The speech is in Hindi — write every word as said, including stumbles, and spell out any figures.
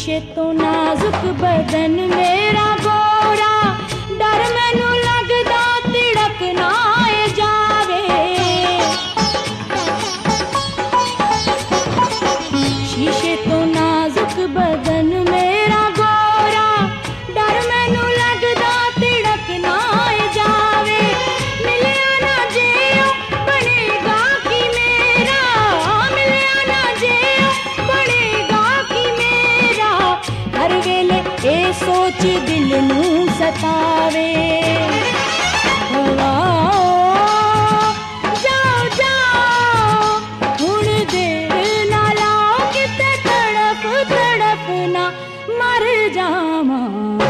शीशे तो नाजुक बदन मेरा गोरा, डर मैनू लगदा तिड़क ना जावे। शीशे तो नाजुक बदन मेरा गोरा, डर मैनू लगदा तिड़क ना जावे। मिलिया ना जे बनेगा कि मेरा, मिलिया ना जे बनेगा कि मेरा, हर वेले ए सोच दिल नू सतावे। हवा जाओ जाओ हुण देर ना लाओ, किते तड़प तड़प ना मर जावां।